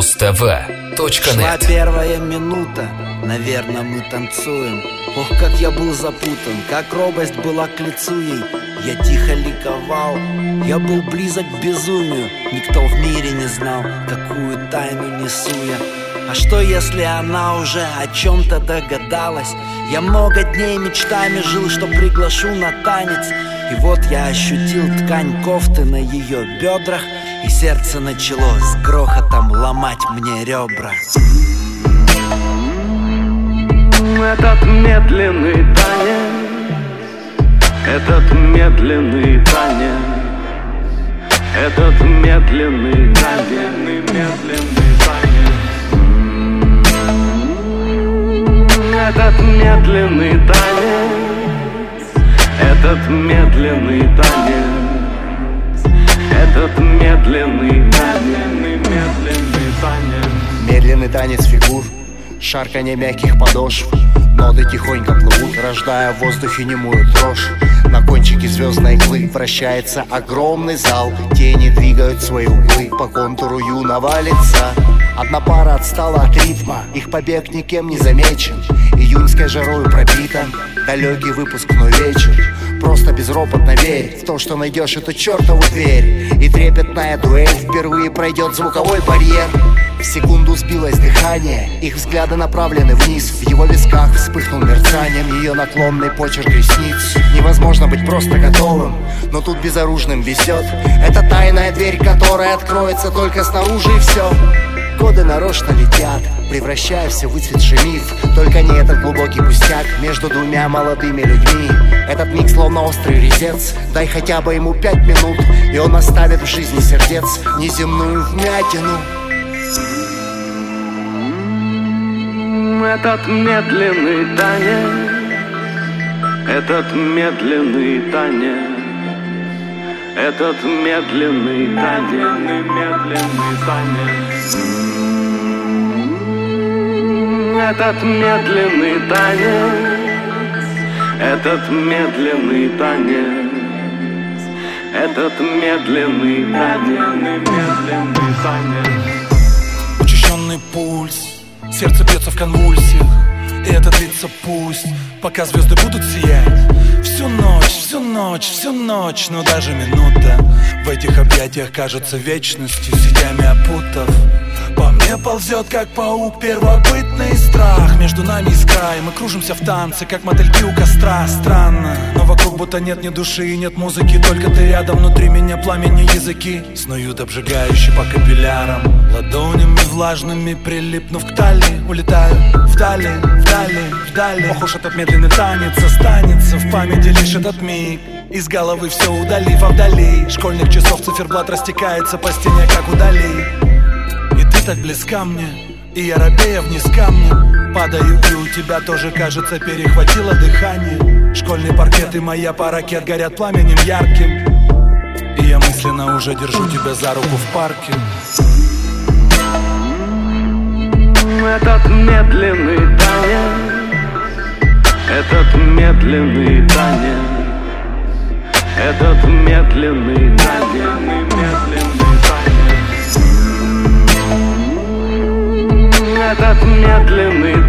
Шла первая минута, наверное, мы танцуем. Ох, как я был запутан, как робость была к лицу ей. Я тихо ликовал, я был близок к безумию. Никто в мире не знал, какую тайну несу я. А что, если она уже о чем-то догадалась? Я много дней мечтами жил, что приглашу на танец. И вот я ощутил ткань кофты на ее бедрах, и сердце начало с грохотом ломать мне ребра. Этот медленный танец, этот медленный танец, этот медленный танец, медленный танец. Этот медленный танец, этот медленный танец, этот медленный танец, медленный танец. Медленный танец фигур, шарканье мягких подошв. Ноты тихонько плывут, рождая в воздухе немую дрожь. На кончике звездной иглы вращается огромный зал. Тени двигают свои углы по контуру юного лица. Одна пара отстала от ритма, их побег никем не замечен. Июньской жарою пропитан далекий выпускной вечер. Просто безропотно верь в то, что найдешь эту чертову дверь. И трепетная дуэль впервые пройдет звуковой барьер. В секунду сбилось дыхание, их взгляды направлены вниз. В его висках вспыхнул мерцанием ее наклонный почерк ресниц. Невозможно быть просто готовым, но тут безоружным везет. Это тайная дверь, которая откроется только снаружи, и все. Годы нарочно летят, превращая все в выцветший миф. Только не этот глубокий пустяк между двумя молодыми людьми. Этот миг словно острый резец. Дай хотя бы ему 5 минут, и он оставит в жизни сердец неземную вмятину. Этот медленный танец, этот медленный танец, этот медленный танец, медленный танец. Этот медленный танец, этот медленный танец, этот медленный танец, медленный танец. Учащенный пульс, сердце бьется в конвульсиях, и это длится пусть, пока звезды будут сиять. Всю ночь, всю ночь, всю ночь, но даже минута в этих объятиях кажется вечностью, сетями опутав. По мне ползет, как паук, первобытный страх. Между нами искра, и мы кружимся в танце, как мотыльки у костра. Странно, но вокруг будто нет ни души и нет музыки. Только ты рядом, внутри меня пламени языки снуют обжигающе по капиллярам. Ладонями влажными прилипнув к талии, улетаю вдали, вдали, вдали. Ох уж этот медленный танец останется в памяти лишь этот миг. Из головы все удалив, а вдали школьных часов циферблат растекается по стене, как удали. И ты так близка мне, и я робея вниз камня падаю, и у тебя тоже, кажется, перехватило дыхание. Школьный паркет и моя паракет горят пламенем ярким, и я мысленно уже держу тебя за руку в парке. Этот медленный танец, этот медленный танец, этот медленный танец, медленный танец. Этот медленный